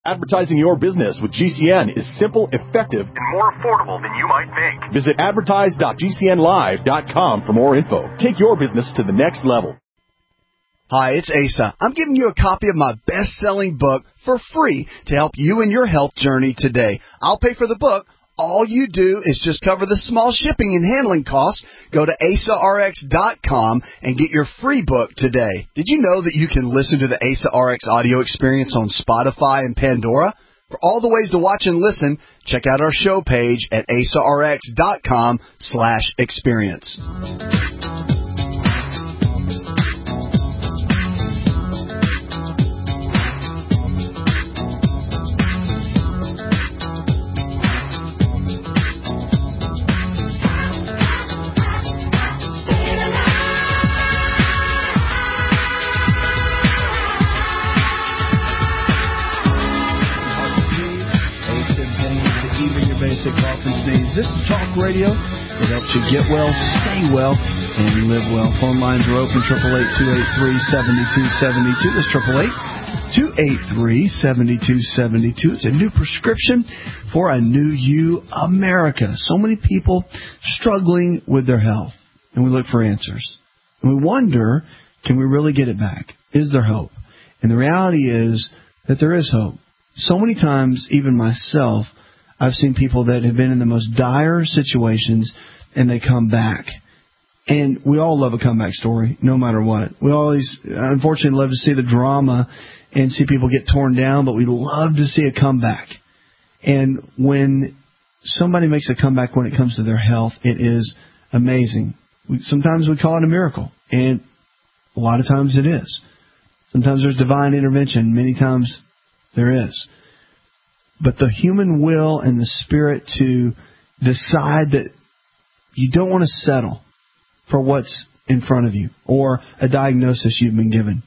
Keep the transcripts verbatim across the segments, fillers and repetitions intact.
Advertising your business with G C N is simple, effective, and more affordable than you might think. Visit advertise dot g c n live dot com for more info. Take your business to the next level. Hi, it's Asa. I'm giving you a copy of my best-selling book for free to help you in your health journey today. I'll pay for the book. All you do is just cover the small shipping and handling costs. Go to asa r x dot com and get your free book today. Did you know that you can listen to the Asa R X audio experience on Spotify and Pandora? For all the ways to watch and listen, check out our show page at asa r x dot com slash experience. This is Talk Radio. It helps you get well, stay well, and live well. Phone lines are open, eight eight eight, two eight three, seven two seven two. That's eight eight eight, two eight three, seven two seven two. It's a new prescription for a new you, America. So many people struggling with their health, and we look for answers. And we wonder, can we really get it back? Is there hope? And the reality is that there is hope. So many times, even myself, I've seen people that have been in the most dire situations, and they come back. And we all love a comeback story, no matter what. We always, unfortunately, love to see the drama and see people get torn down, but we love to see a comeback. And when somebody makes a comeback when it comes to their health, it is amazing. We, sometimes we call it a miracle, and a lot of times it is. Sometimes there's divine intervention. Many times there is. But the human will and the spirit to decide that you don't want to settle for what's in front of you or a diagnosis you've been given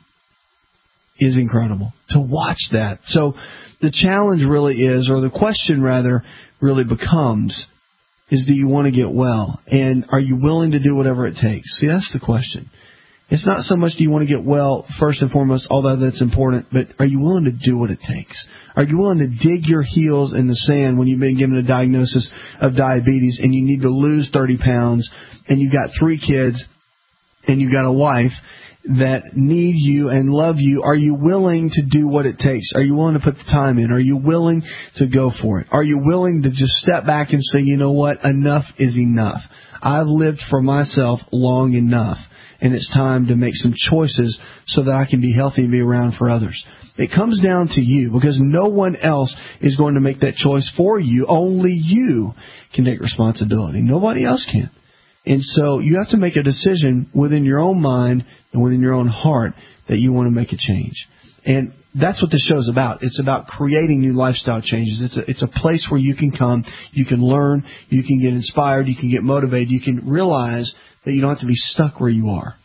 is incredible. To watch that. So the challenge really is, or the question rather, really becomes, is do you want to get well? And are you willing to do whatever it takes? See, that's the question. It's not so much do you want to get well, first and foremost, although that's important, but are you willing to do what it takes? Are you willing to dig your heels in the sand when you've been given a diagnosis of diabetes and you need to lose thirty pounds and you've got three kids and you've got a wife that need you and love you? Are you willing to do what it takes? Are you willing to put the time in? Are you willing to go for it? Are you willing to just step back and say, you know what, enough is enough. I've lived for myself long enough. And it's time to make some choices so that I can be healthy and be around for others. It comes down to you because no one else is going to make that choice for you. Only you can take responsibility. Nobody else can. And so you have to make a decision within your own mind and within your own heart that you want to make a change. And that's what this show is about. It's about creating new lifestyle changes. It's a, it's a place where you can come, you can learn, you can get inspired, you can get motivated, you can realize that you don't have to be stuck where you are,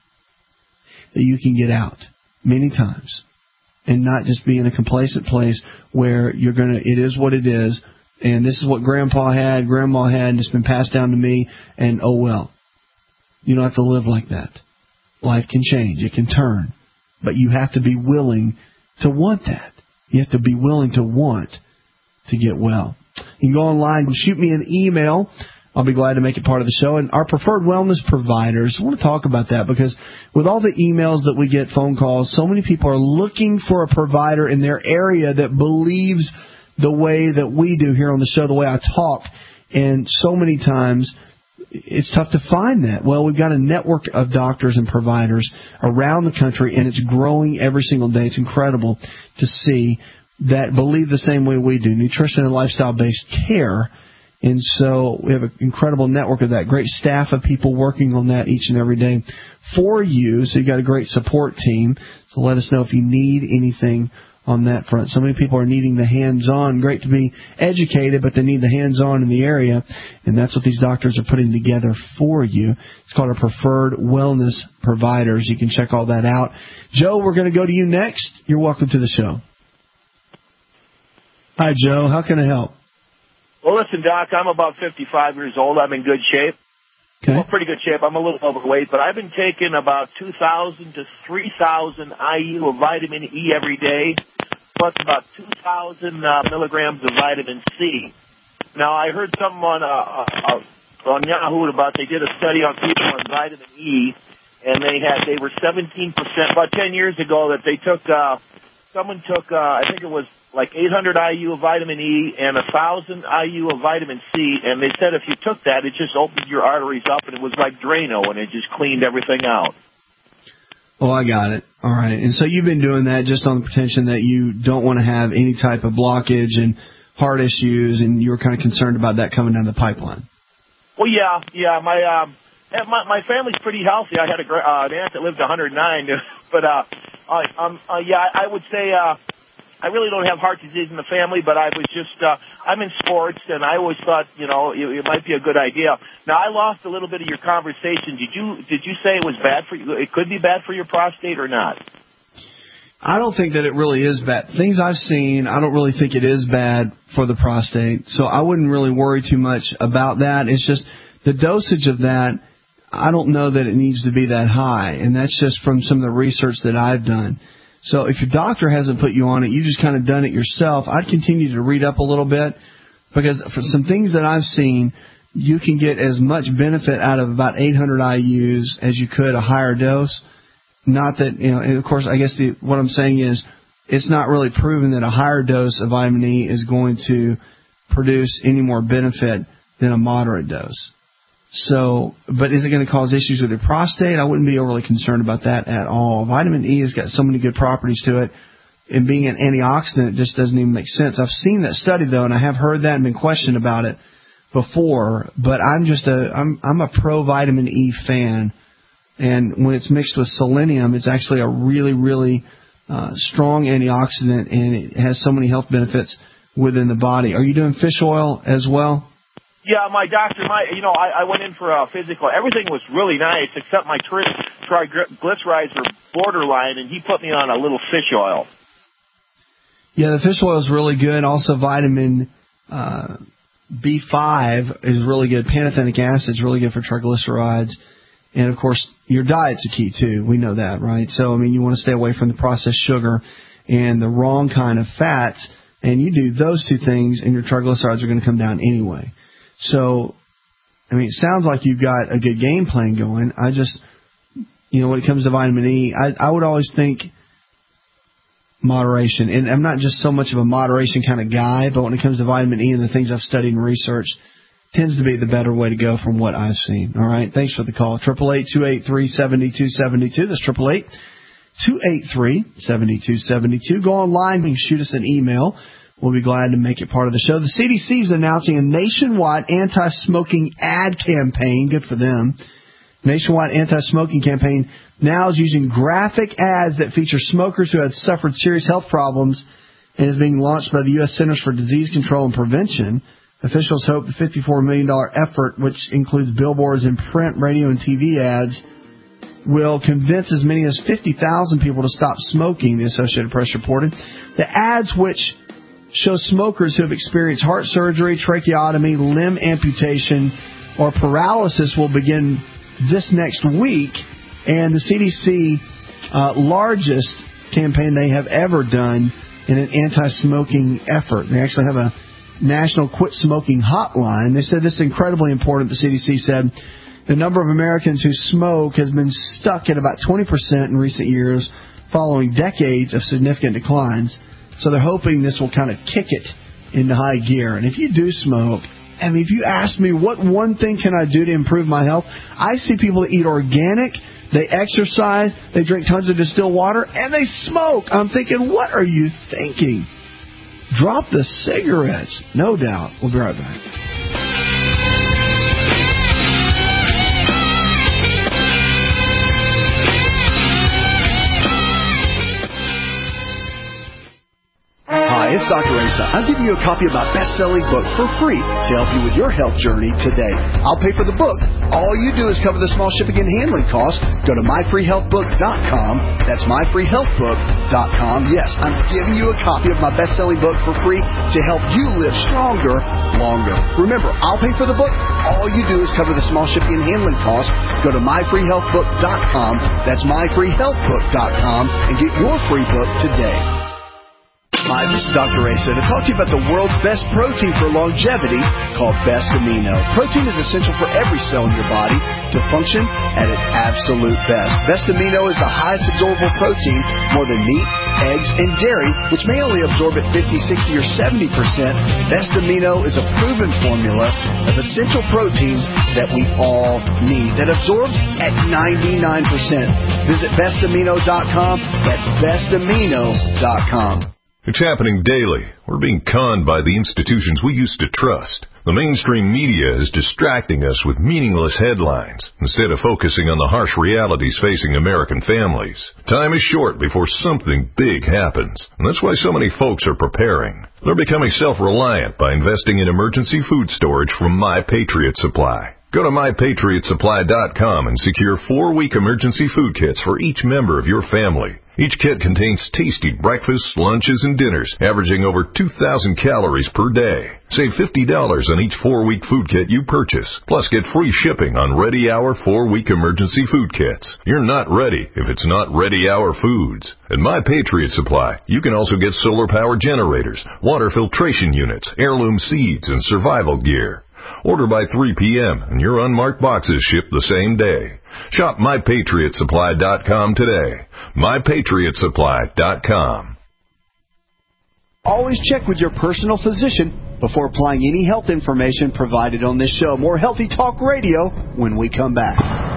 that you can get out many times and not just be in a complacent place where you're going to, it is what it is, and this is what Grandpa had, Grandma had, and it's been passed down to me, and oh well. You don't have to live like that. Life can change. It can turn. But you have to be willing to want that. You have to be willing to want to get well. You can go online and shoot me an email. I'll be glad to make it part of the show. And our preferred wellness providers, I want to talk about that because with all the emails that we get, phone calls, so many people are looking for a provider in their area that believes the way that we do here on the show, the way I talk. And so many times it's tough to find that. Well, we've got a network of doctors and providers around the country, and it's growing every single day. It's incredible to see that believe the same way we do, nutrition and lifestyle-based care. And so we have an incredible network of that, great staff of people working on that each and every day for you. So you've got a great support team. So let us know if you need anything on that front. So many people are needing the hands-on. Great to be educated, but they need the hands-on in the area. And that's what these doctors are putting together for you. It's called our Preferred Wellness Providers. You can check all that out. Joe, we're going to go to you next. You're welcome to the show. Hi, Joe. How can I help? Well, listen, Doc, I'm about fifty-five years old. I'm in good shape. Okay. Well, pretty good shape. I'm a little overweight, but I've been taking about two thousand to three thousand I U of vitamin E every day. plus about two thousand uh, milligrams of vitamin C. Now, I heard someone uh, uh, on Yahoo about they did a study on people on vitamin E, and they had they were seventeen percent, about ten years ago, that they took, uh, someone took, uh, I think it was like eight hundred I U of vitamin E and one thousand I U of vitamin C, and they said if you took that, it just opened your arteries up, and it was like Drano, and it just cleaned everything out. Oh, I got it. All right. And so you've been doing that just on the pretension that you don't want to have any type of blockage and heart issues, and you were kind of concerned about that coming down the pipeline. Well, yeah, yeah. My um, my, my family's pretty healthy. I had a uh, an aunt that lived one hundred nine, but uh, I, um, uh, yeah, I would say uh, I really don't have heart disease in the family, but I was just uh, I'm in sports, and I always thought, you know, it, it might be a good idea. Now, I lost a little bit of your conversation. Did you did you say it was bad for you? It could be bad for your prostate or not? I don't think that it really is bad. Things I've seen, I don't really think it is bad for the prostate. So I wouldn't really worry too much about that. It's just the dosage of that, I don't know that it needs to be that high. And that's just from some of the research that I've done. So if your doctor hasn't put you on it, you just kind of done it yourself, I'd continue to read up a little bit, because for some things that I've seen, you can get as much benefit out of about eight hundred I U's as you could a higher dose. Not that, you know, and of course, I guess the, what I'm saying is it's not really proven that a higher dose of vitamin E is going to produce any more benefit than a moderate dose. So, but is it going to cause issues with your prostate? I wouldn't be overly concerned about that at all. Vitamin E has got so many good properties to it, and being an antioxidant, it just doesn't even make sense. I've seen that study, though, and I have heard that and been questioned about it before, but I'm just a, I'm, I'm a pro-vitamin E fan. And when it's mixed with selenium, it's actually a really, really uh, strong antioxidant, and it has so many health benefits within the body. Are you doing fish oil as well? Yeah, my doctor, my you know, I, I went in for a physical. Everything was really nice except my tri- triglycerides were borderline, and he put me on a little fish oil. Yeah, the fish oil is really good. Also, vitamin uh, B five is really good. Pantothenic acid is really good for triglycerides. And, of course, your diet's a key, too. We know that, right? So, I mean, you want to stay away from the processed sugar and the wrong kind of fats. And you do those two things, and your triglycerides are going to come down anyway. So, I mean, it sounds like you've got a good game plan going. I just, you know, when it comes to vitamin E, I, I would always think moderation. And I'm not just so much of a moderation kind of guy, but when it comes to vitamin E and the things I've studied and researched, tends to be the better way to go from what I've seen. All right, thanks for the call. eight eight eight, two eight three, seven two seven two. That's eight eight eight, two eight three, seven two seven two. Go online and shoot us an email. We'll be glad to make it part of the show. The C D C is announcing a nationwide anti-smoking ad campaign. Good for them. Nationwide anti-smoking campaign now is using graphic ads that feature smokers who have suffered serious health problems, and is being launched by the U S Centers for Disease Control and Prevention. Officials hope the fifty-four million dollars effort, which includes billboards and print, radio, and T V ads, will convince as many as fifty thousand people to stop smoking, the Associated Press reported. The ads, which show smokers who have experienced heart surgery, tracheotomy, limb amputation, or paralysis, will begin this next week. And the C D C uh, largest campaign they have ever done in an anti-smoking effort. They actually have a National Quit Smoking Hotline. They said this is incredibly important. The C D C said the number of Americans who smoke has been stuck at about twenty percent in recent years, following decades of significant declines. So they're hoping this will kind of kick it into high gear. And if you do smoke, I mean, if you ask me what one thing can I do to improve my health, I see people that eat organic, they exercise, they drink tons of distilled water, and they smoke. I'm thinking, what are you thinking? Drop the cigarettes. No doubt. We'll be right back. Hi, it's Doctor Asa. I'm giving you a copy of my best-selling book for free to help you with your health journey today. I'll pay for the book. All you do is cover the small shipping and handling costs. Go to my free health book dot com. That's my free health book dot com. Yes, I'm giving you a copy of my best-selling book for free to help you live stronger, longer. Remember, I'll pay for the book. All you do is cover the small shipping and handling costs. Go to my free health book dot com. That's my free health book dot com and get your free book today. Hi, this is Doctor Asa to talk to you about the world's best protein for longevity called Best Amino. Protein is essential for every cell in your body to function at its absolute best. Best Amino is the highest absorbable protein, more than meat, eggs, and dairy, which may only absorb at fifty, sixty, or seventy percent. Best Amino is a proven formula of essential proteins that we all need that absorbs at ninety-nine percent. Visit best amino dot com. That's best amino dot com. It's happening daily. We're being conned by the institutions we used to trust. The mainstream media is distracting us with meaningless headlines instead of focusing on the harsh realities facing American families. Time is short before something big happens, and that's why so many folks are preparing. They're becoming self-reliant by investing in emergency food storage from My Patriot Supply. Go to my patriot supply dot com and secure four-week emergency food kits for each member of your family. Each kit contains tasty breakfasts, lunches, and dinners, averaging over two thousand calories per day. Save fifty dollars on each four-week food kit you purchase, plus get free shipping on Ready Hour four-week emergency food kits. You're not ready if it's not Ready Hour Foods. At My Patriot Supply, you can also get solar-powered generators, water filtration units, heirloom seeds, and survival gear. Order by three p.m. and your unmarked boxes ship the same day. Shop my patriot supply dot com today. my patriot supply dot com. Always check with your personal physician before applying any health information provided on this show. More Healthy Talk Radio when we come back.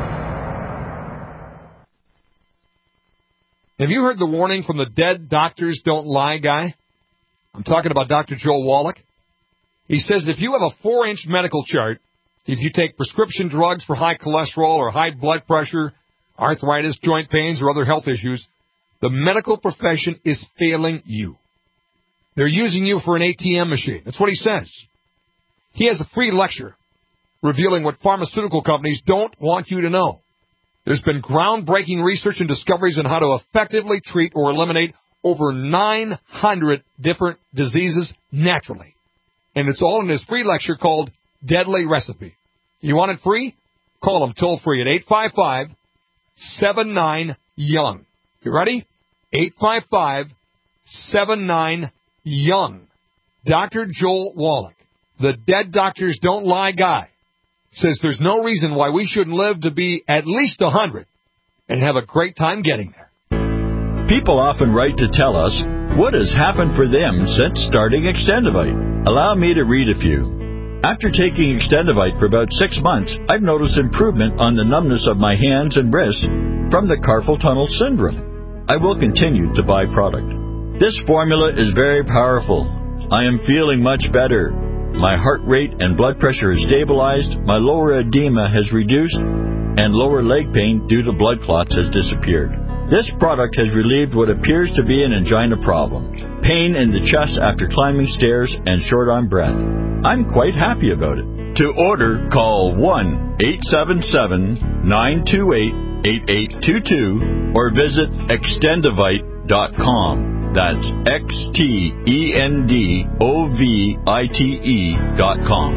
Have you heard the warning from the Dead Doctors Don't Lie guy? I'm talking about Doctor Joel Wallach. He says if you have a four-inch medical chart, if you take prescription drugs for high cholesterol or high blood pressure, arthritis, joint pains, or other health issues, the medical profession is failing you. They're using you for an A T M machine. That's what he says. He has a free lecture revealing what pharmaceutical companies don't want you to know. There's been groundbreaking research and discoveries on how to effectively treat or eliminate over nine hundred different diseases naturally. And it's all in his free lecture called Deadly Recipe. You want it free? Call him toll-free at eight five five, seven nine, young. You ready? eight five five, seven nine, young. Doctor Joel Wallach, the Dead Doctors Don't Lie guy, says there's no reason why we shouldn't live to be at least one hundred and have a great time getting there. People often write to tell us what has happened for them since starting Extendivite. Allow me to read a few. After taking Extendivite for about six months, I've noticed improvement on the numbness of my hands and wrists from the carpal tunnel syndrome. I will continue to buy product. This formula is very powerful. I am feeling much better. My heart rate and blood pressure is stabilized, my lower edema has reduced, and lower leg pain due to blood clots has disappeared. This product has relieved what appears to be an angina problem, pain in the chest after climbing stairs, and short on breath. I'm quite happy about it. To order, call one eight seven seven, nine two eight, eight eight two two or visit extendivite dot com. That's X T E N D O V I T E dot com.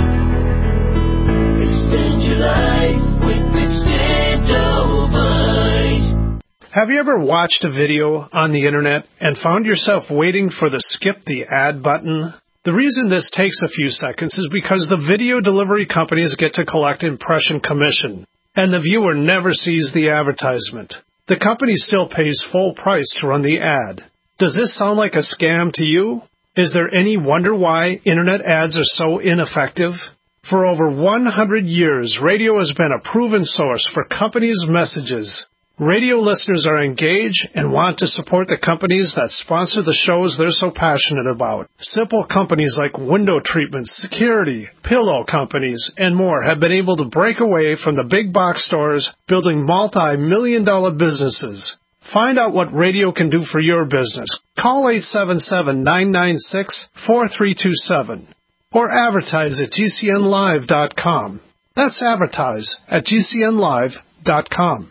Extend your life with Extendivite. Have you ever watched a video on the internet and found yourself waiting for the skip the ad button? The reason this takes a few seconds is because the video delivery companies get to collect impression commission, and the viewer never sees the advertisement. The company still pays full price to run the ad. Does this sound like a scam to you? Is there any wonder why internet ads are so ineffective? For over one hundred years, radio has been a proven source for companies' messages. Radio listeners are engaged and want to support the companies that sponsor the shows they're so passionate about. Simple companies like window treatments, security, pillow companies, and more have been able to break away from the big box stores, building multi-million dollar businesses. Find out what radio can do for your business. Call eight seven seven, nine nine six, four three two seven or advertise at G C N live dot com. That's advertise at G C N live dot com.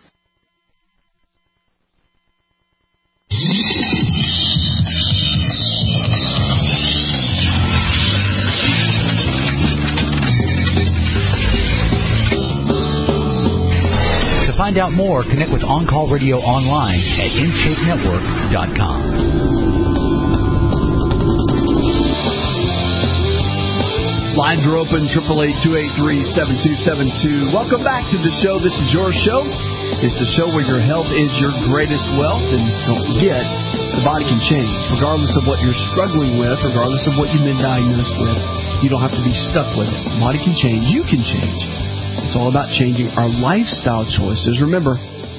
To find out more, connect with On Call Radio online at in shape network dot com. Lines are open, eight eight eight, two eight three, seven two seven two. Welcome back to the show. This is your show. It's the show where your health is your greatest wealth. And don't forget, the body can change. Regardless of what you're struggling with, regardless of what you've been diagnosed with, you don't have to be stuck with it. The body can change. You can change. It's all about changing our lifestyle choices. Remember,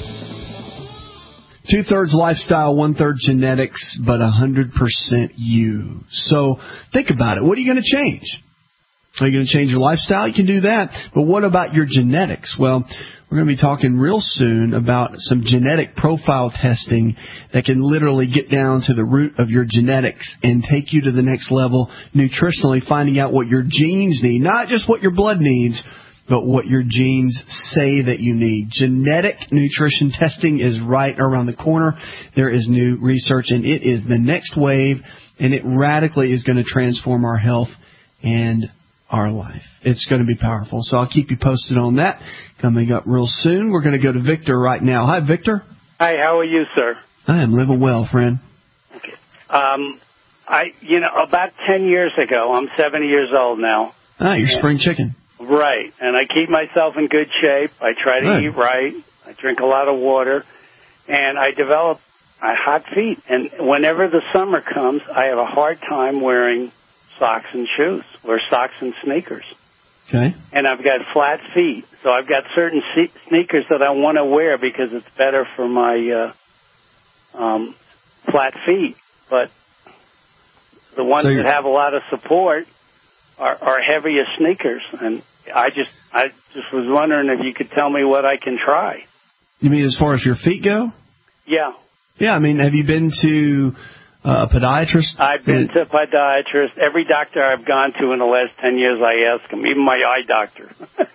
two-thirds lifestyle, one-third genetics, but one hundred percent you. So think about it. What are you going to change? Are you going to change your lifestyle? You can do that. But what about your genetics? Well, we're going to be talking real soon about some genetic profile testing that can literally get down to the root of your genetics and take you to the next level nutritionally, finding out what your genes need, not just what your blood needs, but what your genes say that you need. Genetic nutrition testing is right around the corner. There is new research, and it is the next wave, and it radically is going to transform our health and our life. It's going to be powerful. So I'll keep you posted on that coming up real soon. We're going to go to Victor right now. Hi, Victor. Hi, how are you, sir? I am living well, friend. Okay. Um, I, you know, about ten years ago, I'm seventy years old now. Ah, you're and, spring chicken. Right. And I keep myself in good shape. I try to good. eat right. I drink a lot of water. And I develop uh, hot feet. And whenever the summer comes, I have a hard time wearing socks and shoes, or socks and sneakers. Okay. And I've got flat feet, so I've got certain se- sneakers that I want to wear because it's better for my uh, um, flat feet. But the ones so that have a lot of support are, are heavier sneakers, and I just I just was wondering if you could tell me what I can try. You mean as far as your feet go? Yeah. Yeah. I mean, have you been to Uh, a podiatrist? I've been to a podiatrist. Every doctor I've gone to in the last ten years, I ask him, even my eye doctor.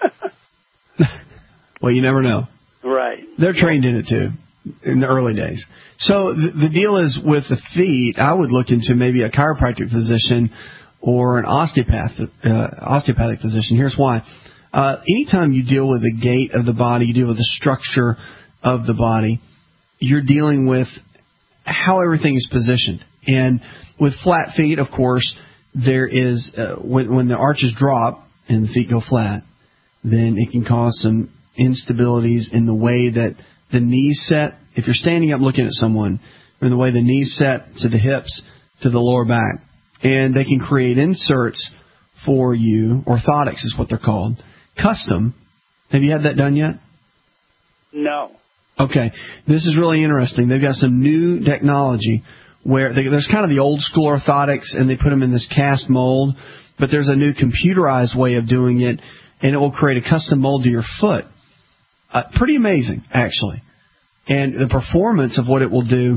Well, you never know. Right. They're trained in it, too, in the early days. So the, the deal is with the feet, I would look into maybe a chiropractic physician or an osteopath, uh, osteopathic physician. Here's why. Uh, anytime you deal with the gait of the body, you deal with the structure of the body, you're dealing with how everything is positioned. And with flat feet, of course, there is, uh, when, when the arches drop and the feet go flat, then it can cause some instabilities in the way that the knees set. If you're standing up looking at someone, in the way the knees set to the hips, to the lower back. And they can create inserts for you. Orthotics is what they're called. Custom. Have you had that done yet? No. Okay, this is really interesting. They've got some new technology where they, there's kind of the old school orthotics, and they put them in this cast mold, but there's a new computerized way of doing it, and it will create a custom mold to your foot. Uh, pretty amazing, actually. And the performance of what it will do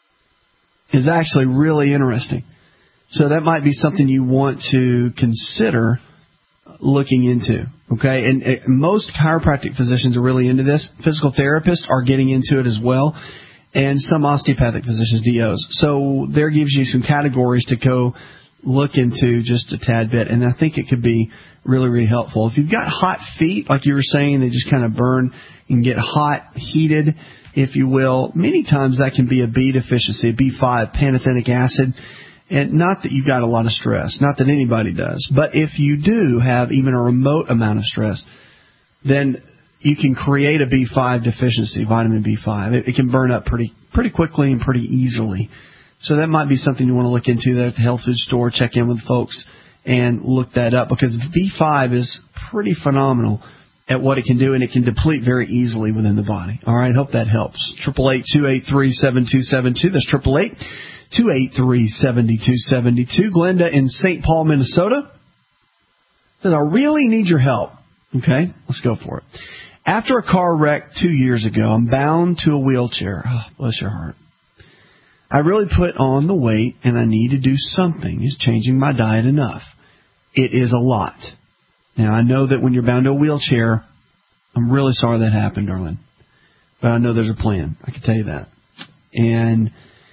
is actually really interesting. So that might be something you want to consider looking into, okay? And uh, most chiropractic physicians are really into this. Physical therapists are getting into it as well, and some osteopathic physicians, D Os. So there gives you some categories to go look into just a tad bit, and I think it could be really, really helpful. If you've got hot feet, like you were saying, they just kind of burn and get hot, heated, if you will, many times that can be a B deficiency, B five, pantothenic acid. And not that you've got a lot of stress, not that anybody does, but if you do have even a remote amount of stress, then you can create a B five deficiency, vitamin B five. It, it can burn up pretty pretty quickly and pretty easily. So that might be something you want to look into there at the health food store, check in with folks, and look that up, because B five is pretty phenomenal at what it can do, and it can deplete very easily within the body. All right, hope that helps. eight eight eight, two eight three, seven two seven two. That's eight eight eight, two eight three, seven two seven two. Glenda in Saint Paul, Minnesota says, I really need your help. Okay, let's go for it. After a car wreck two years ago, I'm bound to a wheelchair. Oh, bless your heart. I really put on the weight, and I need to do something. Is changing my diet enough? It is a lot. Now, I know that when you're bound to a wheelchair, I'm really sorry that happened, darling. But I know there's a plan. I can tell you that. And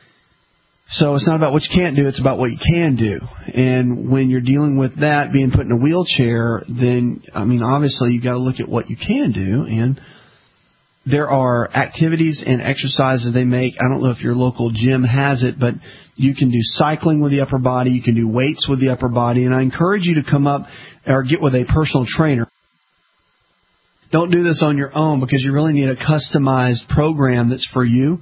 so it's not about what you can't do, it's about what you can do. And when you're dealing with that, being put in a wheelchair, then, I mean, obviously you've got to look at what you can do. And there are activities and exercises they make. I don't know if your local gym has it, but you can do cycling with the upper body. You can do weights with the upper body. And I encourage you to come up or get with a personal trainer. Don't do this on your own because you really need a customized program that's for you.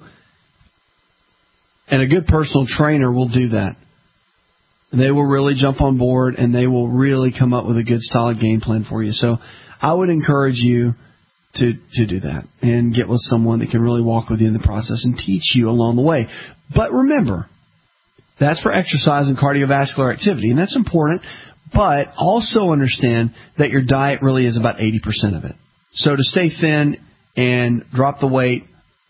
And a good personal trainer will do that. They will really jump on board and they will really come up with a good, solid game plan for you. So I would encourage you to, to do that and get with someone that can really walk with you in the process and teach you along the way. But remember, that's for exercise and cardiovascular activity, and that's important. But also understand that your diet really is about eighty percent of it. So to stay thin and drop the weight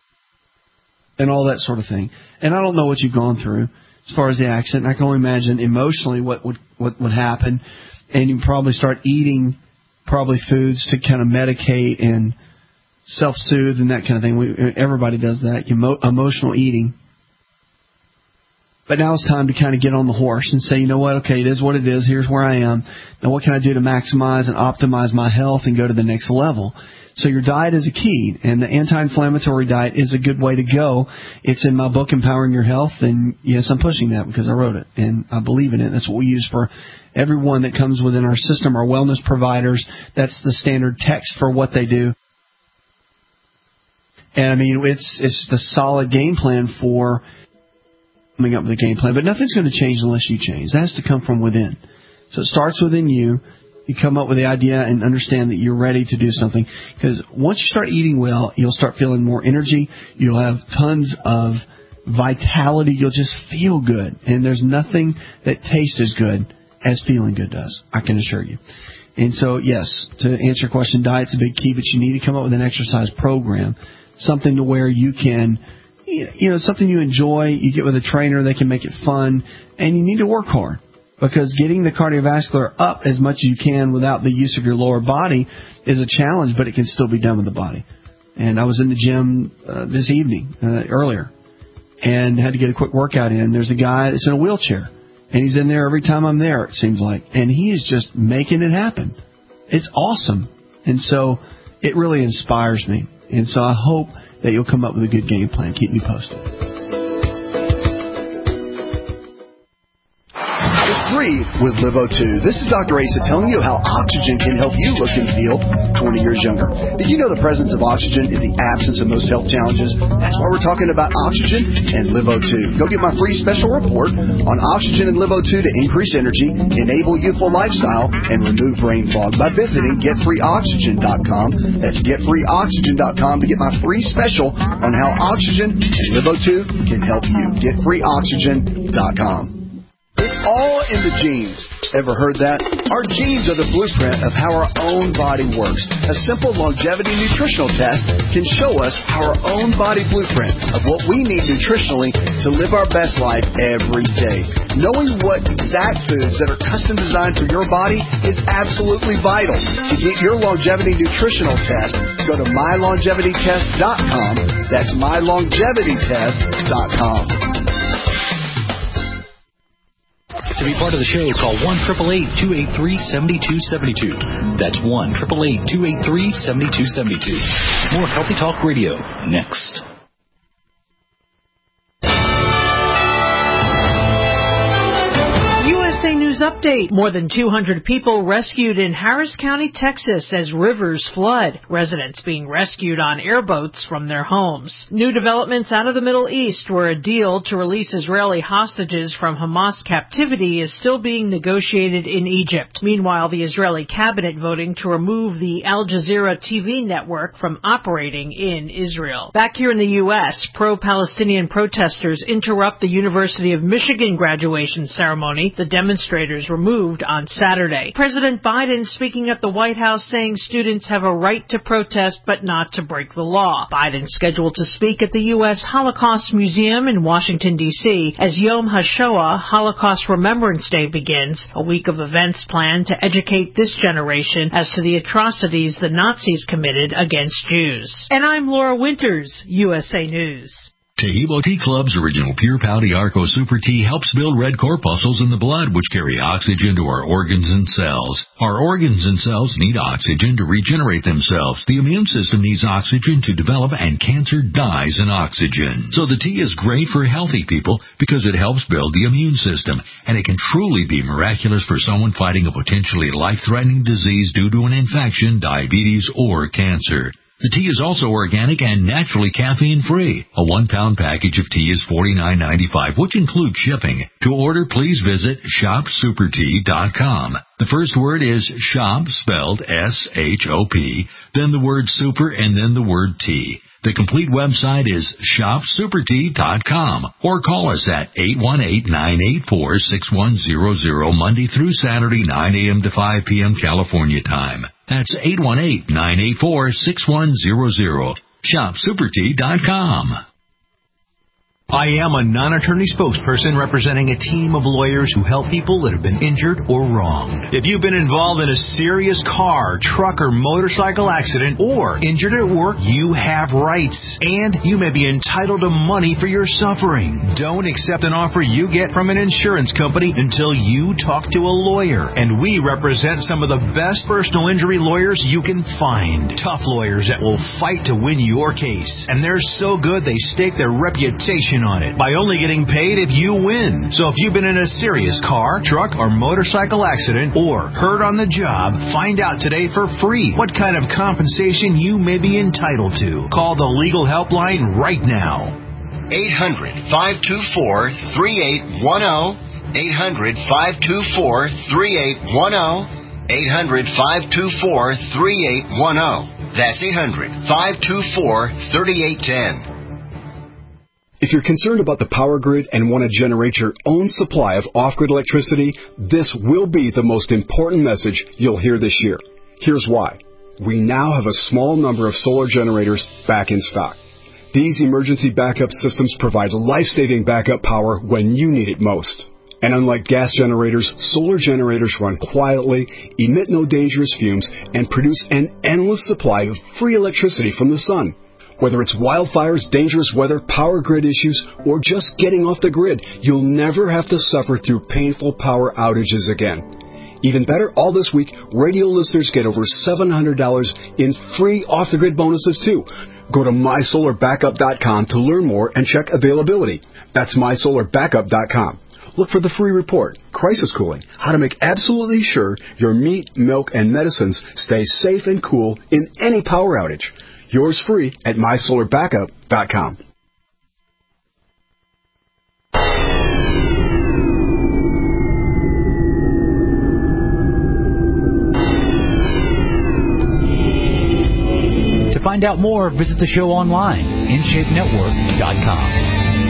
and all that sort of thing. And I don't know what you've gone through as far as the accident. I can only imagine emotionally what would what would happen. And you probably start eating probably foods to kind of medicate and self-soothe and that kind of thing. We, everybody does that, emo, emotional eating. But now it's time to kind of get on the horse and say, you know what, okay, it is what it is. Here's where I am. Now what can I do to maximize and optimize my health and go to the next level? So your diet is a key, and the anti-inflammatory diet is a good way to go. It's in my book, Empowering Your Health, and yes, I'm pushing that because I wrote it, and I believe in it. That's what we use for everyone that comes within our system, our wellness providers. That's the standard text for what they do. And, I mean, it's it's the solid game plan for coming up with a game plan. But nothing's going to change unless you change. That has to come from within. So it starts within you. You come up with the idea and understand that you're ready to do something. Because once you start eating well, you'll start feeling more energy. You'll have tons of vitality. You'll just feel good. And there's nothing that tastes as good as feeling good does, I can assure you. And so, yes, to answer your question, diet's a big key, but you need to come up with an exercise program, something to where you can, you know, something you enjoy. You get with a trainer, they can make it fun, and you need to work hard. Because getting the cardiovascular up as much as you can without the use of your lower body is a challenge, but it can still be done with the body. And I was in the gym uh, this evening, uh, earlier, and had to get a quick workout in. There's a guy that's in a wheelchair, and he's in there every time I'm there, it seems like. And he is just making it happen. It's awesome. And so it really inspires me. And so I hope that you'll come up with a good game plan. Keep me posted. Free with Live O two. This is Doctor Asa telling you how oxygen can help you look and feel twenty years younger. Did you know the presence of oxygen is the absence of most health challenges? That's why we're talking about oxygen and Live O two. Go get my free special report on oxygen and Live O two to increase energy, enable youthful lifestyle, and remove brain fog by visiting get free oxygen dot com. That's get free oxygen dot com to get my free special on how oxygen and Live O two can help you. get free oxygen dot com. It's all in the genes. Ever heard that? Our genes are the blueprint of how our own body works. A simple longevity nutritional test can show us our own body blueprint of what we need nutritionally to live our best life every day. Knowing what exact foods that are custom designed for your body is absolutely vital. To get your longevity nutritional test, go to my longevity test dot com. That's my longevity test dot com. To be part of the show, call one eight eight eight, two eight three, seven two seven two. That's one eight eight eight, two eight three, seven two seven two. More Healthy Talk Radio next. U S A News Update. More than two hundred people rescued in Harris County, Texas as rivers flood. Residents being rescued on airboats from their homes. New developments out of the Middle East where a deal to release Israeli hostages from Hamas captivity is still being negotiated in Egypt. Meanwhile, the Israeli cabinet voting to remove the Al Jazeera T V network from operating in Israel. Back here in the U S, pro-Palestinian protesters interrupt the University of Michigan graduation ceremony. The demonstrators were moved on Saturday. President Biden speaking at the White House saying students have a right to protest but not to break the law. Biden scheduled to speak at the U S Holocaust Museum in Washington, D C as Yom HaShoah, Holocaust Remembrance Day, begins, a week of events planned to educate this generation as to the atrocities the Nazis committed against Jews. And I'm Laura Winters, U S A News. Tahibo Tea Club's original Pure Pouty Arco Super Tea helps build red corpuscles in the blood, which carry oxygen to our organs and cells. Our organs and cells need oxygen to regenerate themselves. The immune system needs oxygen to develop, and cancer dies in oxygen. So the tea is great for healthy people because it helps build the immune system, and it can truly be miraculous for someone fighting a potentially life-threatening disease due to an infection, diabetes, or cancer. The tea is also organic and naturally caffeine-free. A one-pound package of tea is forty-nine ninety-five, which includes shipping. To order, please visit shop super tea dot com. The first word is shop, spelled S H O P, then the word super, and then the word tea. The complete website is shop super tea dot com, or call us at eight one eight, nine eight four, six one zero zero Monday through Saturday, nine a.m. to five p.m. California time. That's eight one eight, nine eight four, six one zero zero. shop super tea dot com. I am a non-attorney spokesperson representing a team of lawyers who help people that have been injured or wronged. If you've been involved in a serious car, truck, or motorcycle accident, or injured at work, you have rights, and you may be entitled to money for your suffering. Don't accept an offer you get from an insurance company until you talk to a lawyer, and we represent some of the best personal injury lawyers you can find. Tough lawyers that will fight to win your case, and they're so good they stake their reputation on it by only getting paid if you win. So if you've been in a serious car, truck, or motorcycle accident, or hurt on the job, find out today for free what kind of compensation you may be entitled to. Call the legal helpline right now. eight hundred, five two four, three eight one zero. eight hundred, five two four, three eight one zero. eight hundred, five two four, three eight one zero. That's eight hundred, five two four, three eight one zero. If you're concerned about the power grid and want to generate your own supply of off-grid electricity, this will be the most important message you'll hear this year. Here's why. We now have a small number of solar generators back in stock. These emergency backup systems provide life-saving backup power when you need it most. And unlike gas generators, solar generators run quietly, emit no dangerous fumes, and produce an endless supply of free electricity from the sun. Whether it's wildfires, dangerous weather, power grid issues, or just getting off the grid, you'll never have to suffer through painful power outages again. Even better, all this week, radio listeners get over seven hundred dollars in free off-the-grid bonuses, too. Go to my solar backup dot com to learn more and check availability. That's my solar backup dot com. Look for the free report, Crisis Cooling, how to make absolutely sure your meat, milk, and medicines stay safe and cool in any power outage. Yours free at my solar backup dot com. To find out more, visit the show online, in shape network dot com.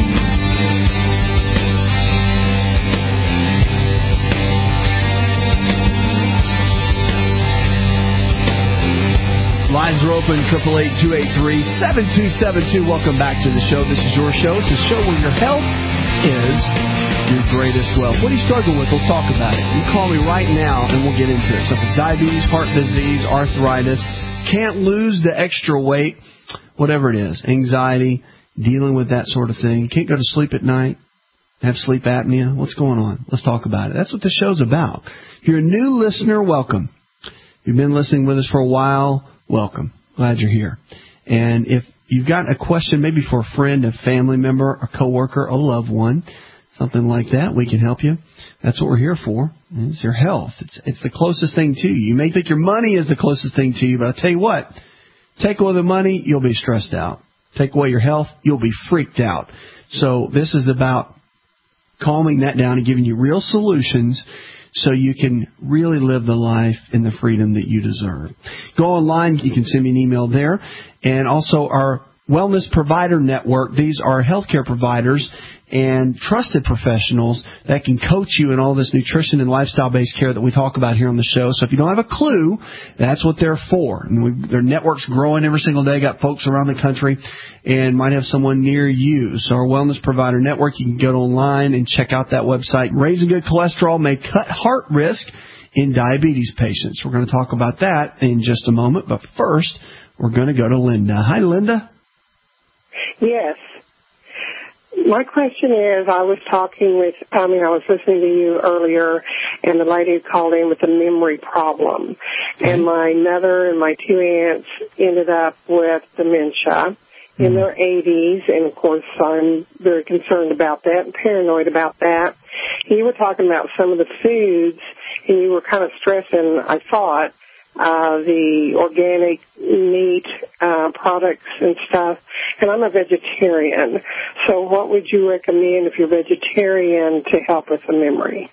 Lines are open, eight eight eight, two eight three, seven two seven two. Welcome back to the show. This is your show. It's a show where your health is your greatest wealth. What do you struggle with? Let's talk about it. You call me right now, and we'll get into it. So if it's diabetes, heart disease, arthritis, can't lose the extra weight, whatever it is, anxiety, dealing with that sort of thing, can't go to sleep at night, have sleep apnea, what's going on? Let's talk about it. That's what the show's about. If you're a new listener, welcome. If you've been listening with us for a while, welcome. Glad you're here. And if you've got a question maybe for a friend, a family member, a coworker, a loved one, something like that, we can help you. That's what we're here for. It's your health. It's it's the closest thing to you. You may think your money is the closest thing to you, but I'll tell you what, take away the money, you'll be stressed out. Take away your health, you'll be freaked out. So this is about calming that down and giving you real solutions so you can really live the life and the freedom that you deserve. Go online. You can send me an email there. And also our Wellness Provider Network. These are healthcare providers and trusted professionals that can coach you in all this nutrition and lifestyle-based care that we talk about here on the show. So if you don't have a clue, that's what they're for. And we, their network's growing every single day. Got folks around the country and might have someone near you. So our Wellness Provider Network, you can go online and check out that website. Raising good cholesterol may cut heart risk in diabetes patients. We're going to talk about that in just a moment. But first, we're going to go to Linda. Hi, Linda. Yes. My question is, I was talking with, I mean, I was listening to you earlier, and the lady called in with a memory problem. And my mother and my two aunts ended up with dementia in their eighties, and, of course, I'm very concerned about that and paranoid about that. And you were talking about some of the foods, and you were kind of stressing, I thought, Uh, the organic meat uh, products and stuff, and I'm a vegetarian. So what would you recommend if you're vegetarian to help with the memory?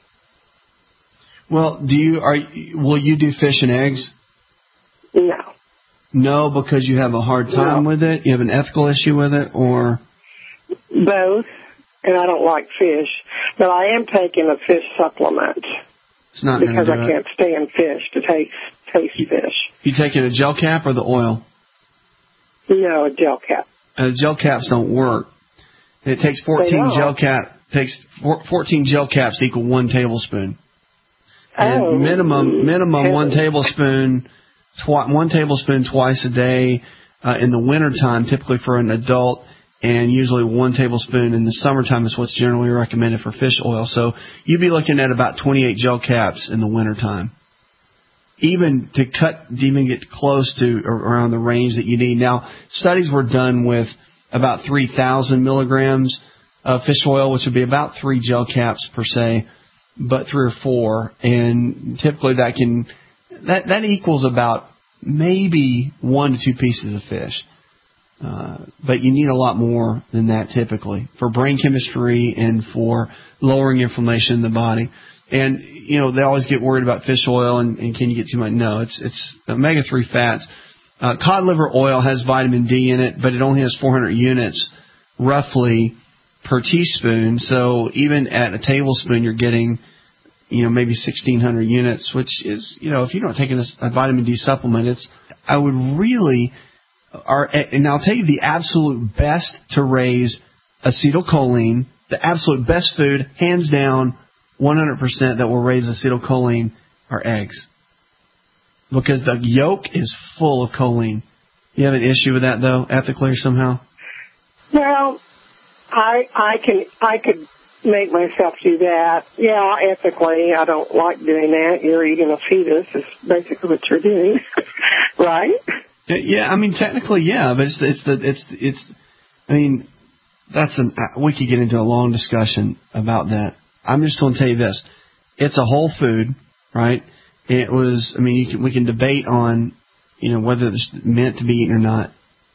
Well, do you are will you do fish and eggs? No. No, because you have a hard time No. with it? You have an ethical issue with it, or? Both, and I don't like fish, but I am taking a fish supplement. It's not because gonna do I it. can't stand fish to taste taste fish. You taking a gel cap or the oil? No, a gel cap. Uh, gel caps don't work. It takes They fourteen don't. gel cap takes four, fourteen gel caps to equal one tablespoon. And Oh. minimum minimum one Heavens. tablespoon twi- one tablespoon twice a day uh, in the wintertime, typically for an adult, and usually one tablespoon in the summertime is what's generally recommended for fish oil. So you'd be looking at about twenty-eight gel caps in the wintertime. Even to cut, to even get close to or around the range that you need. Now, studies were done with about three thousand milligrams of fish oil, which would be about three gel caps per se, but three or four. And typically that can, that, that equals about maybe one to two pieces of fish. Uh, but you need a lot more than that typically for brain chemistry and for lowering inflammation in the body. And, you know, they always get worried about fish oil and, and can you get too much? No, it's it's omega three fats. Uh, cod liver oil has vitamin D in it, but it only has four hundred units roughly per teaspoon. So even at a tablespoon, you're getting, you know, maybe sixteen hundred units, which is, you know, if you're not taking a, a vitamin D supplement, it's, I would really, are, and I'll tell you the absolute best to raise acetylcholine, the absolute best food, hands down, one hundred percent that will raise acetylcholine are eggs. Because the yolk is full of choline. You have an issue with that, though, ethically or somehow? Well, I I can I could make myself do that. Yeah, ethically, I don't like doing that. You're eating a fetus is basically what you're doing, right? Yeah, I mean technically, yeah, but it's it's the it's it's. I mean, that's an we could get into a long discussion about that. I'm just going to tell you this: it's a whole food, right? It was. I mean, you can, we can debate on, you know, whether it's meant to be eaten or not.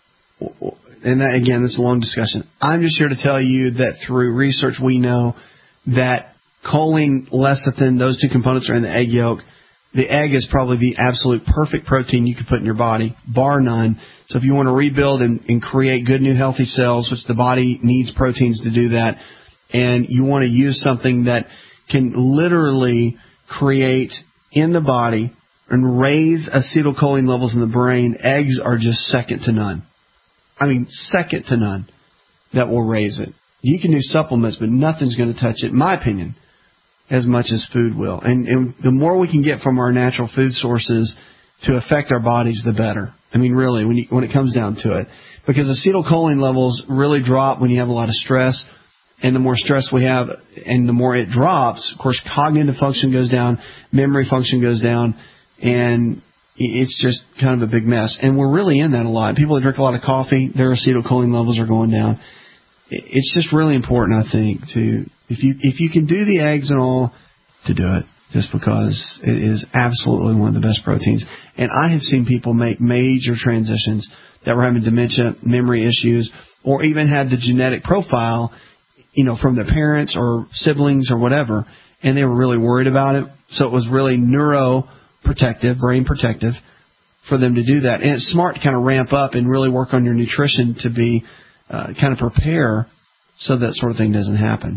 And that, again, that's a long discussion. I'm just here to tell you that through research we know that choline, lecithin, those two components are in the egg yolk. The egg is probably the absolute perfect protein you could put in your body, bar none. So if you want to rebuild and, and create good new healthy cells, which the body needs proteins to do that, and you want to use something that can literally create in the body and raise acetylcholine levels in the brain, eggs are just second to none. I mean, second to none that will raise it. You can do supplements, but nothing's going to touch it, in my opinion, as much as food will. And, and the more we can get from our natural food sources to affect our bodies, the better. I mean, really, when you, when it comes down to it. Because acetylcholine levels really drop when you have a lot of stress. And the more stress we have and the more it drops, of course, cognitive function goes down, memory function goes down, and it's just kind of a big mess. And we're really in that a lot. People that drink a lot of coffee, their acetylcholine levels are going down. It's just really important, I think, to if you if you can do the eggs and all, to do it, just because it is absolutely one of the best proteins. And I have seen people make major transitions that were having dementia, memory issues, or even had the genetic profile, you know, from their parents or siblings or whatever, and they were really worried about it. So it was really neuroprotective, brain protective for them to do that. And it's smart to kind of ramp up and really work on your nutrition to be uh, kind of prepare so that sort of thing doesn't happen.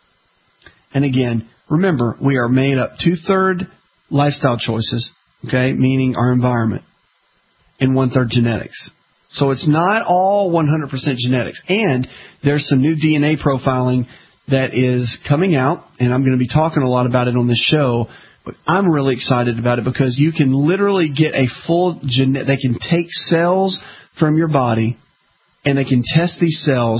And again, remember, we are made up two-third lifestyle choices, okay, meaning our environment, and one-third genetics. So it's not all one hundred percent genetics. And there's some new D N A profiling that is coming out, and I'm going to be talking a lot about it on this show, but I'm really excited about it because you can literally get a full genetic, they can take cells from your body, and they can test these cells,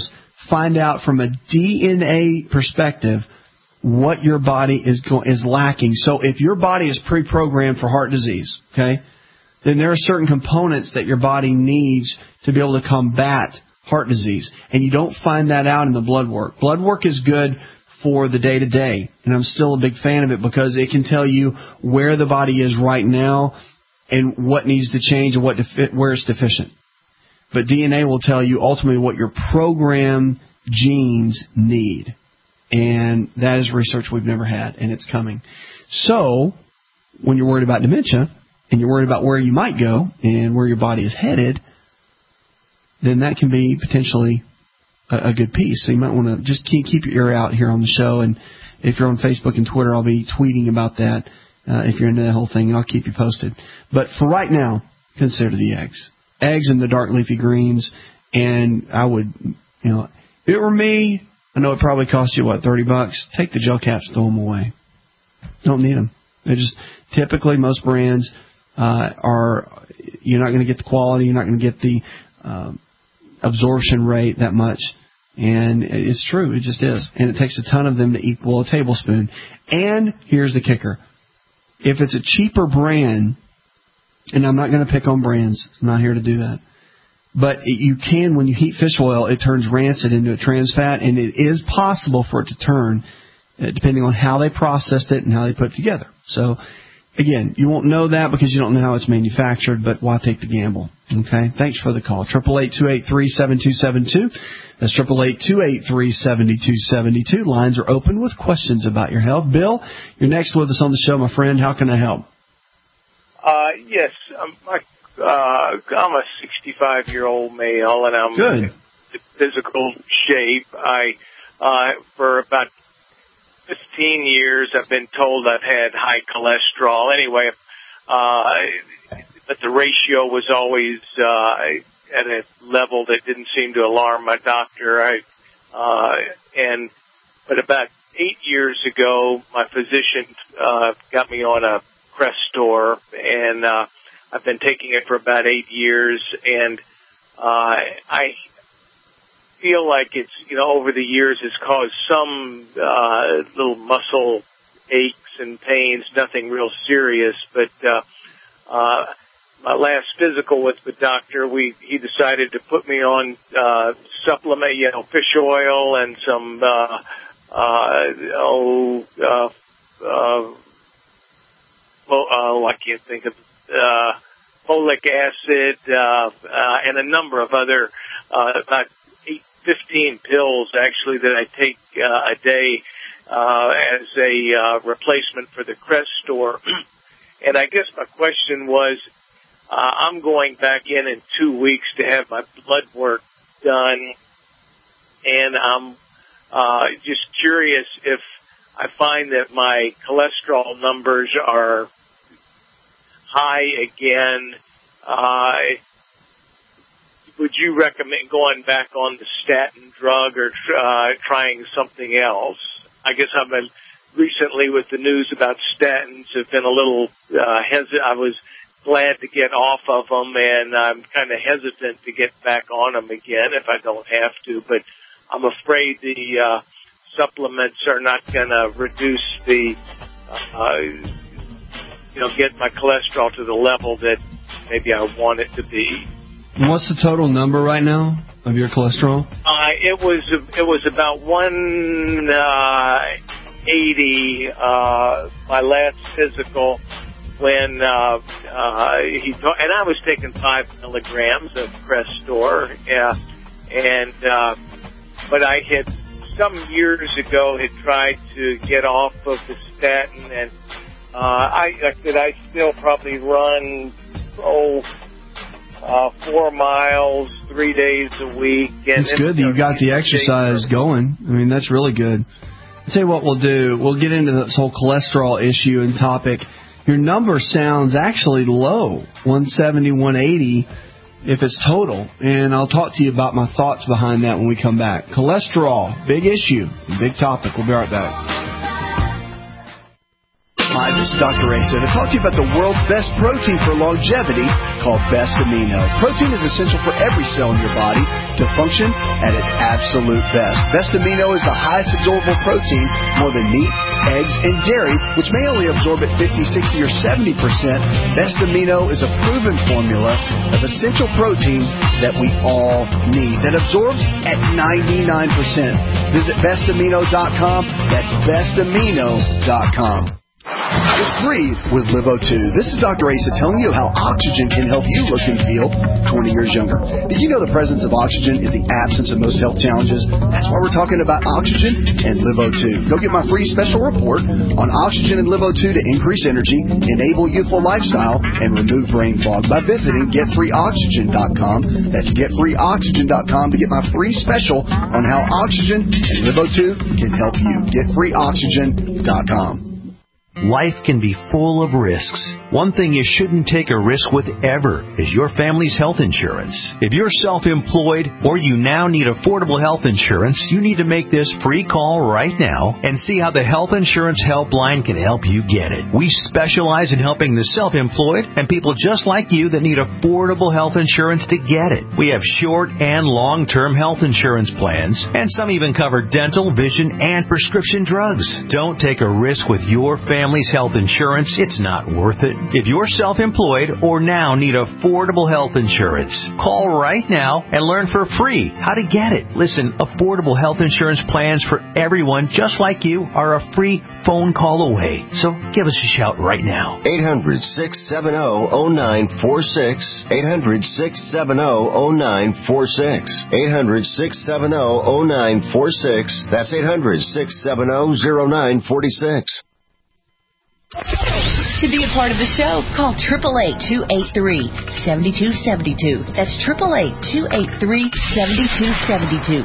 find out from a D N A perspective what your body is go- is lacking. So if your body is pre-programmed for heart disease, okay, then there are certain components that your body needs to be able to combat heart disease. And you don't find that out in the blood work. Blood work is good for the day-to-day, and I'm still a big fan of it because it can tell you where the body is right now and what needs to change and what defi- where it's deficient. But D N A will tell you ultimately what your programmed genes need. And that is research we've never had, and it's coming. So when you're worried about dementia and you're worried about where you might go and where your body is headed, then that can be potentially a, a good piece. So you might want to just keep, keep your ear out here on the show. And if you're on Facebook and Twitter, I'll be tweeting about that uh, if you're into that whole thing, and I'll keep you posted. But for right now, consider the eggs. Eggs and the dark leafy greens. And I would, you know, if it were me, I know it probably costs you, what, thirty bucks? Take the gel caps, throw them away. Don't need them. They're just, typically most brands uh, are, you're not going to get the quality, you're not going to get the um, absorption rate that much. And it's true, it just is. And it takes a ton of them to equal a tablespoon. And here's the kicker. If it's a cheaper brand, and I'm not going to pick on brands, I'm not here to do that. But it, you can, when you heat fish oil, it turns rancid into a trans fat, and it is possible for it to turn, uh, depending on how they processed it and how they put it together. So, again, you won't know that because you don't know how it's manufactured, but why take the gamble? Okay? Thanks for the call. eight eight eight, two eight three, seven two seven two. That's eight eight eight, two eight three, seven two seven two. Lines are open with questions about your health. Bill, you're next with us on the show, my friend. How can I help? Uh, yes, um, I Uh, I'm a sixty-five-year-old male, and I'm Good. in physical shape. I, uh, for about fifteen years, I've been told I've had high cholesterol. Anyway, uh, but the ratio was always uh, at a level that didn't seem to alarm my doctor. I, uh, and but about eight years ago, my physician uh, got me on a Crestor, and uh, I've been taking it for about eight years, and uh, I feel like it's, you know, over the years has caused some uh, little muscle aches and pains, nothing real serious. But uh, uh, my last physical with the doctor, we he decided to put me on uh, supplement, you know, fish oil and some uh, uh, oh, uh, uh, well, uh, I can't think of. Uh, folic acid, uh, uh, and a number of other, uh, about eight, fifteen pills actually that I take, uh, a day, uh, as a, uh, replacement for the Crestor. And I guess my question was, uh, I'm going back in in two weeks to have my blood work done, and I'm, uh, just curious if I find that my cholesterol numbers are high again, uh, would you recommend going back on the statin drug or uh, trying something else? I guess I've been recently with the news about statins have been a little uh, hesitant. I was glad to get off of them, and I'm kind of hesitant to get back on them again if I don't have to. But I'm afraid the uh, supplements are not going to reduce the uh, you know, get my cholesterol to the level that maybe I want it to be. What's the total number right now of your cholesterol? Uh, it was it was about one eighty uh, my last physical when uh, uh, he th- and I was taking five milligrams of Crestor, yeah, and uh, but I had some years ago had tried to get off of the statin and. Uh, I, I said I still probably run, oh, uh, four miles, three days a week. And it's good that you got the exercise going. I mean, that's really good. I'll tell you what we'll do. We'll get into this whole cholesterol issue and topic. Your number sounds actually low, one seventy, one eighty, if it's total. And I'll talk to you about my thoughts behind that when we come back. Cholesterol, big issue, big topic. We'll be right back. Hi, this is Doctor Asa to talk to you about the world's best protein for longevity called Best Amino. Protein is essential for every cell in your body to function at its absolute best. Best Amino is the highest absorbable protein, more than meat, eggs, and dairy, which may only absorb at fifty, sixty, or seventy percent. Best Amino is a proven formula of essential proteins that we all need that absorbs at ninety-nine percent. Visit best amino dot com. That's best amino dot com. Get free with Livo two. This is Doctor Asa telling you how oxygen can help you look and feel twenty years younger. Did you know the presence of oxygen is the absence of most health challenges? That's why we're talking about oxygen and Livo two. Go get my free special report on oxygen and Livo two to increase energy, enable youthful lifestyle, and remove brain fog by visiting get free oxygen dot com. That's get free oxygen dot com to get my free special on how oxygen and Livo two can help you. get free oxygen dot com. Life can be full of risks. One thing you shouldn't take a risk with ever is your family's health insurance. If you're self-employed or you now need affordable health insurance, you need to make this free call right now and see how the Health Insurance Helpline can help you get it. We specialize in helping the self-employed and people just like you that need affordable health insurance to get it. We have short and long-term health insurance plans, and some even cover dental, vision, and prescription drugs. Don't take a risk with your family. Family's health insurance, it's not worth it. If you're self-employed or now need affordable health insurance, call right now and learn for free how to get it. Listen, affordable health insurance plans for everyone just like you are a free phone call away. So give us a shout right now. eight hundred, six seven zero, zero nine four six. eight hundred, six seven zero, zero nine four six. eight hundred, six seven zero, zero nine four six. That's eight hundred, six seven zero, zero nine four six. To be a part of the show, call eight eight eight, two eight three, seven two seven two. That's eight eight eight, two eight three, seven two seven two.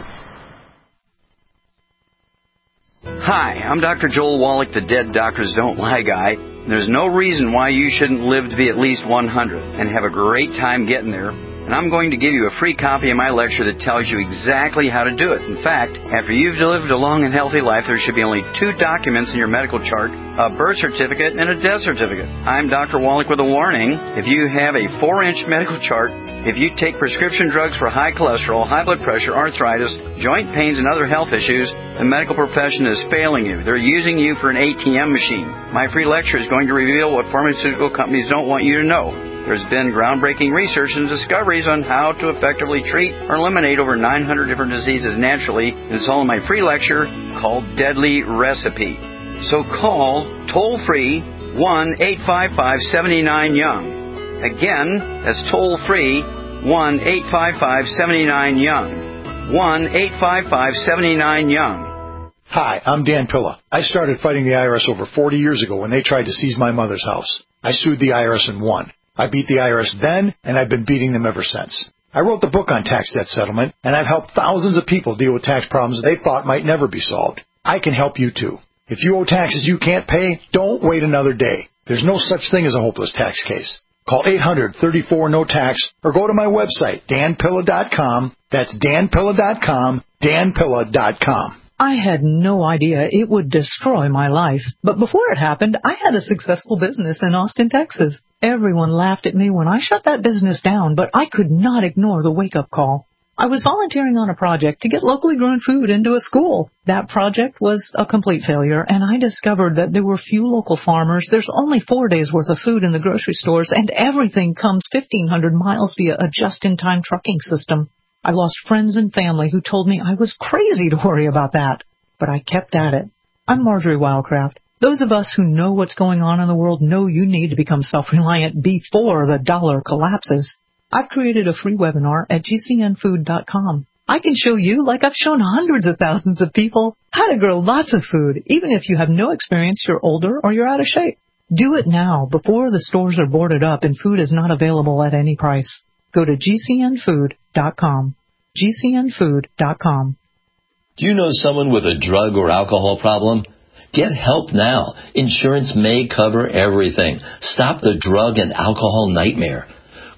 Hi, I'm Doctor Joel Wallach, the Dead Doctors Don't Lie guy. There's no reason why you shouldn't live to be at least one hundred and have a great time getting there. And I'm going to give you a free copy of my lecture that tells you exactly how to do it. In fact, after you've lived a long and healthy life, there should be only two documents in your medical chart, a birth certificate and a death certificate. I'm Doctor Wallach with a warning. If you have a four-inch medical chart, if you take prescription drugs for high cholesterol, high blood pressure, arthritis, joint pains, and other health issues, the medical profession is failing you. They're using you for an A T M machine. My free lecture is going to reveal what pharmaceutical companies don't want you to know. There's been groundbreaking research and discoveries on how to effectively treat or eliminate over nine hundred different diseases naturally, and it's all in my free lecture called Deadly Recipe. So call toll-free one eight five five, seven nine, young. Again, that's toll-free one eight five five, seven nine, young. one eight five five, seven nine, young. Hi, I'm Dan Pilla. I started fighting the I R S over forty years ago when they tried to seize my mother's house. I sued the I R S and won. I beat the I R S then, and I've been beating them ever since. I wrote the book on tax debt settlement, and I've helped thousands of people deal with tax problems they thought might never be solved. I can help you, too. If you owe taxes you can't pay, don't wait another day. There's no such thing as a hopeless tax case. Call eight hundred, thirty-four, no tax, or go to my website, dan pilla dot com. That's dan pilla dot com, dan pilla dot com. I had no idea it would destroy my life. But before it happened, I had a successful business in Austin, Texas. Everyone laughed at me when I shut that business down, but I could not ignore the wake-up call. I was volunteering on a project to get locally grown food into a school. That project was a complete failure, and I discovered that there were few local farmers. There's only four days' worth of food in the grocery stores, and everything comes fifteen hundred miles via a just-in-time trucking system. I lost friends and family who told me I was crazy to worry about that, but I kept at it. I'm Marjorie Wildcraft. Those of us who know what's going on in the world know you need to become self-reliant before the dollar collapses. I've created a free webinar at g c n food dot com. I can show you, like I've shown hundreds of thousands of people, how to grow lots of food, even if you have no experience, you're older, or you're out of shape. Do it now, before the stores are boarded up and food is not available at any price. Go to g c n food dot com. g c n food dot com. Do you know someone with a drug or alcohol problem? Get help now. Insurance may cover everything. Stop the drug and alcohol nightmare.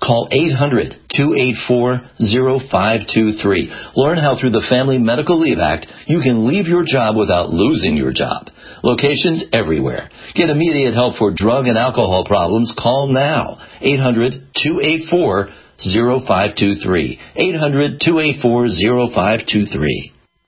Call eight hundred, two eight four, zero five two three. Learn how through the Family Medical Leave Act you can leave your job without losing your job. Locations everywhere. Get immediate help for drug and alcohol problems. Call now. eight hundred, two eight four, zero five two three. eight hundred, two eight four, zero five two three.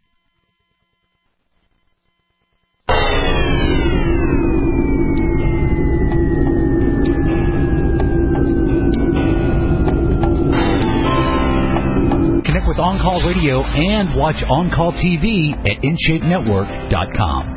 Connect with On Call Radio and watch On Call T V at in shape network dot com.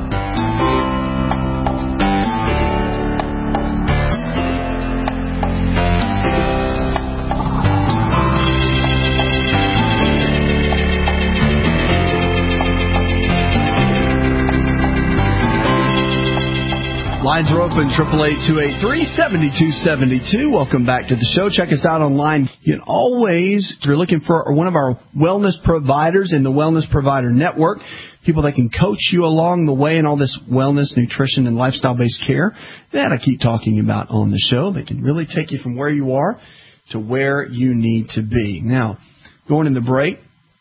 Lines are open, eight eight eight, two eight three, seven two seven two. Welcome back to the show. Check us out online. You can always, if you're looking for one of our wellness providers in the Wellness Provider Network, people that can coach you along the way in all this wellness, nutrition, and lifestyle-based care that I keep talking about on the show. They can really take you from where you are to where you need to be. Now, going in the break,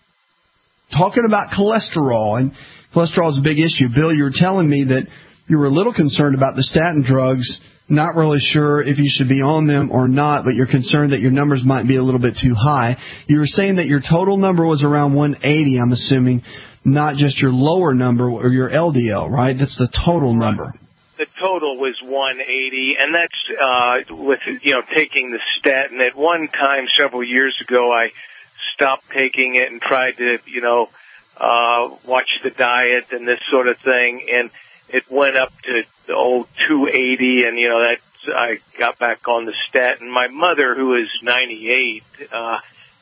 talking about cholesterol, and cholesterol is a big issue. Bill, you were telling me that you were a little concerned about the statin drugs, not really sure if you should be on them or not, but you're concerned that your numbers might be a little bit too high. You were saying that your total number was around one eighty, I'm assuming, not just your lower number or your L D L, right? That's the total number. The total was one eighty, and that's uh, with, you know, taking the statin. At one time, several years ago, I stopped taking it and tried to, you know, uh, watch the diet and this sort of thing, and it went up to the old two eighty, and, you know, that I got back on the statin. My mother, who is ninety-eight, uh,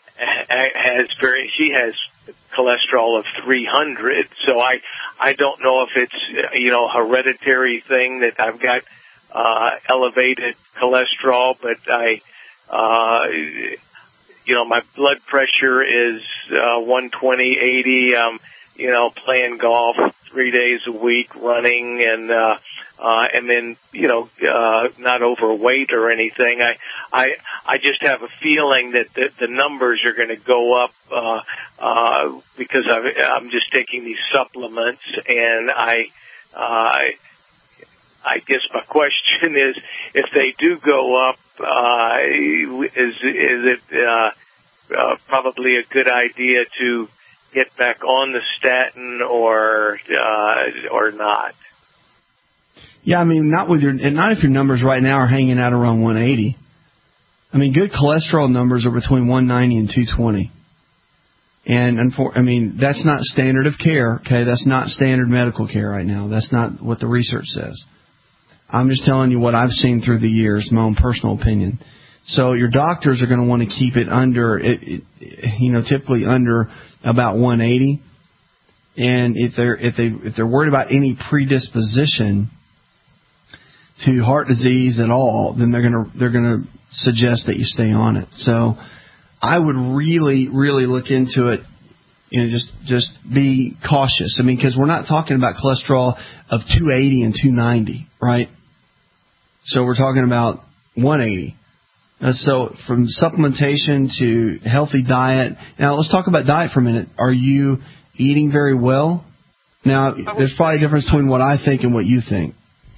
has very, she has cholesterol of three hundred, so I, I don't know if it's, you know, hereditary thing that I've got, uh, elevated cholesterol, but I, uh, you know, my blood pressure is, uh, one twenty, eighty, um, you know, playing golf three days a week, running, and uh, uh, and then, you know, uh, not overweight or anything. I, I, I just have a feeling that the, the numbers are going to go up uh, uh, because I've, I'm just taking these supplements, and I, uh, I guess my question is, if they do go up, uh, is is it uh, uh, probably a good idea to get back on the statin or uh, or not? Yeah, I mean, not with your, and not if your numbers right now are hanging out around one eighty. I mean, good cholesterol numbers are between one ninety and two twenty. And, I mean, that's not standard of care, okay? That's not standard medical care right now. That's not what the research says. I'm just telling you what I've seen through the years, my own personal opinion. So your doctors are going to want to keep it under, it, it, you know, typically under about one eighty. And if they're if they if they're worried about any predisposition to heart disease at all, then they're going to they're going to suggest that you stay on it. So I would really really look into it. You know, just just be cautious. I mean, because we're not talking about cholesterol of two eighty and two ninety, right? So we're talking about one eighty. Uh, so from supplementation to healthy diet. Now let's talk about diet for a minute. Are you eating very well? Now there's probably a difference between what I think and what you think.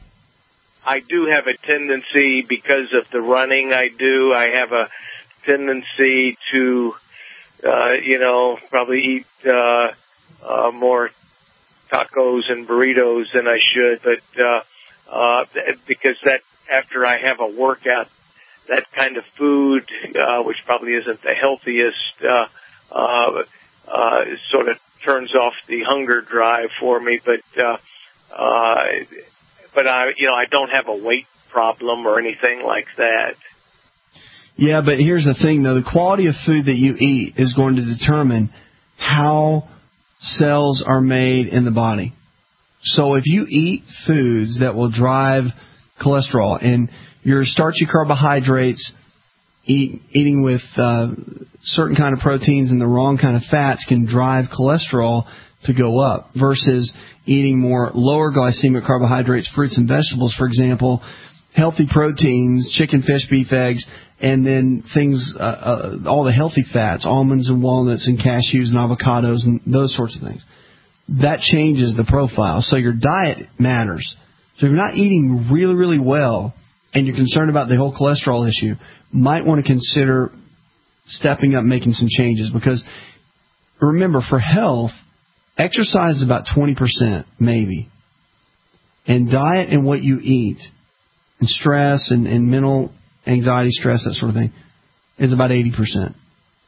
I do have a tendency, because of the running I do, I have a tendency to, uh, you know, probably eat uh, uh, more tacos and burritos than I should. But uh, uh, because that after I have a workout, that kind of food, uh, which probably isn't the healthiest, uh, uh, uh, sort of turns off the hunger drive for me. But, uh, uh, but I, you know, I don't have a weight problem or anything like that. Yeah, but here's the thing, though. The quality of food that you eat is going to determine how cells are made in the body. So if you eat foods that will drive cholesterol, and your starchy carbohydrates, eat, eating with uh, certain kind of proteins and the wrong kind of fats can drive cholesterol to go up, versus eating more lower glycemic carbohydrates, fruits and vegetables, for example, healthy proteins, chicken, fish, beef, eggs, and then things, uh, uh, all the healthy fats, almonds and walnuts and cashews and avocados and those sorts of things. That changes the profile. So your diet matters. So if you're not eating really, really well and you're concerned about the whole cholesterol issue, might want to consider stepping up, making some changes. Because remember, for health, exercise is about twenty percent maybe. And diet and what you eat and stress and, and mental anxiety, stress, that sort of thing, is about eighty percent.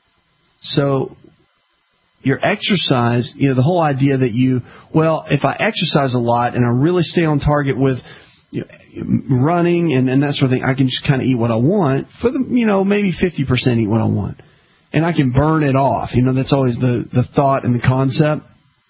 So your exercise, you know, the whole idea that you, well, if I exercise a lot and I really stay on target with you know, running and, and that sort of thing, I can just kind of eat what I want. For the, you know, maybe fifty percent eat what I want. And I can burn it off. You know, that's always the, the thought and the concept.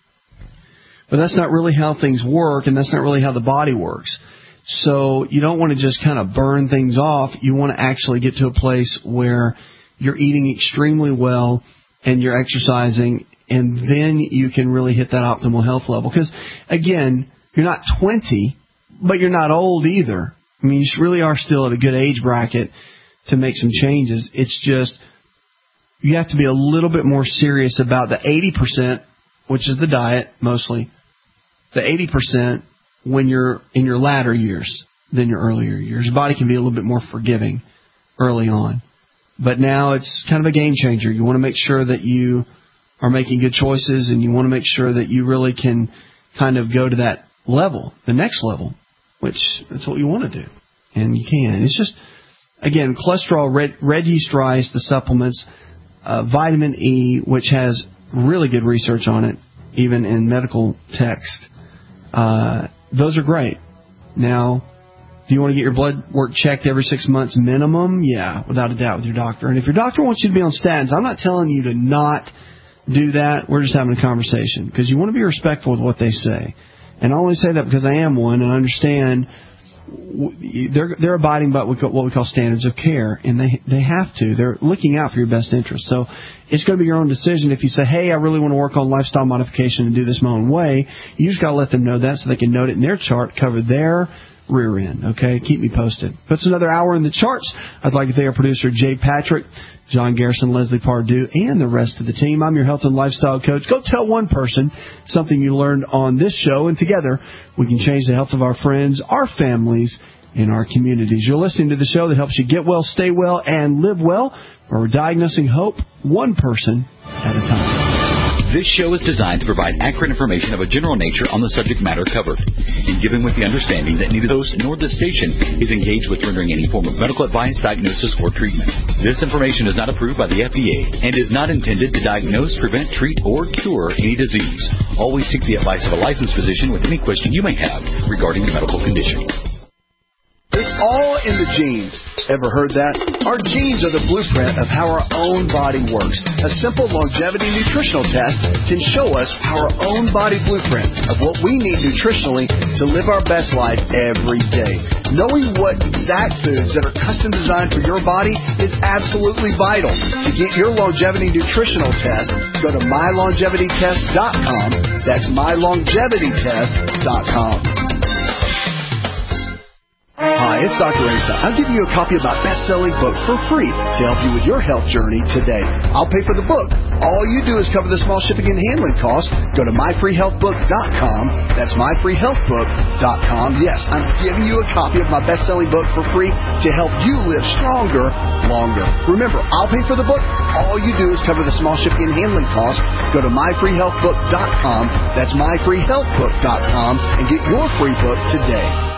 But that's not really how things work, and that's not really how the body works. So you don't want to just kind of burn things off. You want to actually get to a place where you're eating extremely well and you're exercising, and then you can really hit that optimal health level. Because, again, you're not twenty, but you're not old either. I mean, you really are still at a good age bracket to make some changes. It's just you have to be a little bit more serious about the eighty percent, which is the diet mostly, the eighty percent when you're in your latter years than your earlier years. Your body can be a little bit more forgiving early on. But now it's kind of a game changer. You want to make sure that you are making good choices, and you want to make sure that you really can kind of go to that level, the next level, which that's what you want to do. And you can. It's just, again, cholesterol, red, red yeast rice, the supplements, uh, vitamin E, which has really good research on it, even in medical text. Uh, those are great. Now, do you want to get your blood work checked every six months minimum? Yeah, without a doubt, with your doctor. And if your doctor wants you to be on statins, I'm not telling you to not do that. We're just having a conversation, because you want to be respectful with what they say. And I only say that because I am one, and I understand they're they're abiding by what we call standards of care, and they they have to. They're looking out for your best interest. So it's going to be your own decision. If you say, hey, I really want to work on lifestyle modification and do this my own way, you just got to let them know that so they can note it in their chart, cover their rear end. Okay, keep me posted. That's another hour in the charts. I'd like to thank our producer, Jay Patrick, John Garrison, Leslie Pardue, and the rest of the team. I'm your health and lifestyle coach. Go tell one person something you learned on this show, and together we can change the health of our friends, our families, and our communities. You're listening to the show that helps you get well, stay well, and live well, where we're diagnosing hope one person at a time. This show is designed to provide accurate information of a general nature on the subject matter covered, and given with the understanding that neither the host nor the station is engaged with rendering any form of medical advice, diagnosis, or treatment. This information is not approved by the F D A and is not intended to diagnose, prevent, treat, or cure any disease. Always seek the advice of a licensed physician with any question you may have regarding a medical condition. It's all in the genes. Ever heard that? Our genes are the blueprint of how our own body works. A simple longevity nutritional test can show us our own body blueprint of what we need nutritionally to live our best life every day. Knowing what exact foods that are custom designed for your body is absolutely vital. To get your longevity nutritional test, go to my longevity test dot com. That's my longevity test dot com. Hi, it's Doctor Asa. I'm giving you a copy of my best-selling book for free to help you with your health journey today. I'll pay for the book. All you do is cover the small shipping and handling costs. Go to my free health book dot com. That's my free health book dot com. Yes, I'm giving you a copy of my best-selling book for free to help you live stronger, longer. Remember, I'll pay for the book. All you do is cover the small shipping and handling costs. Go to my free health book dot com. That's my free health book dot com and get your free book today.